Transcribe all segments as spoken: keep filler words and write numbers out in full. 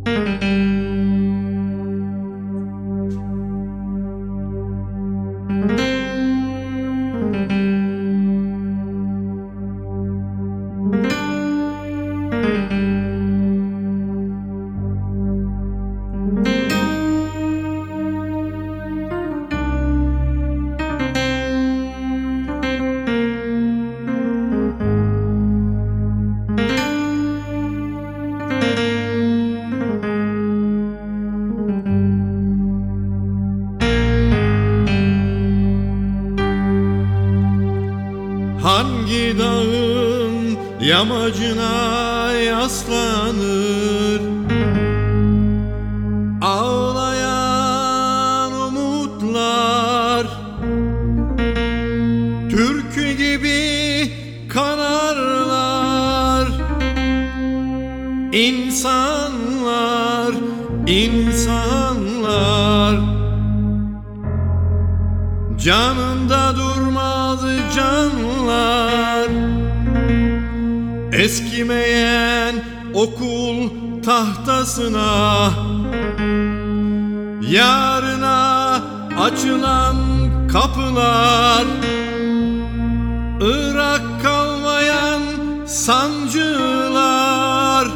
Hangi dağın yamacına yaslanır ağlayan umutlar, türkü gibi kanarlar. İnsanlar, insanlar, canında durmaz canlar. Eskimeyen okul tahtasına, yarına açılan kapılar. Irak kalmayan sancılar,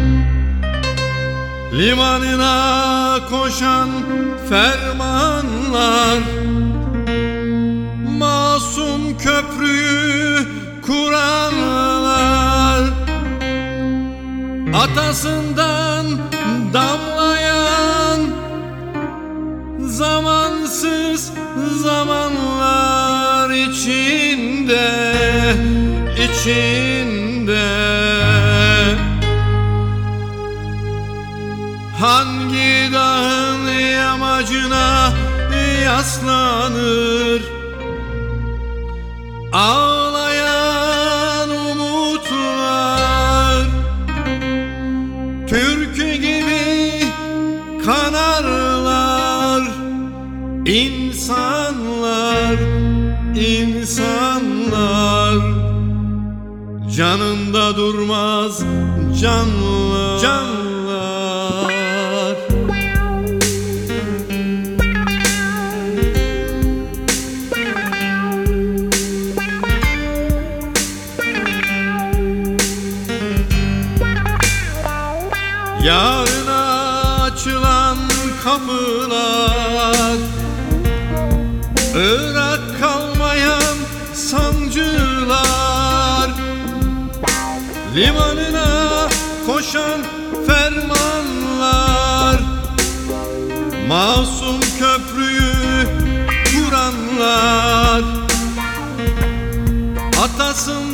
limanına koşan fermanlar. Masum köprüyü kuranlar, atasından damlayan zamansız zamanlar içinde, içinde. Hangi dağın yamacına yaslanır ağlayan umutlar, türkü gibi kanarlar. İnsanlar, insanlar, canında durmaz canlar, canlar. Yarına açılan kapılar, Irak kalmayan sancılar. Limanına koşan fermanlar, masum köprüyü kuranlar. Atasın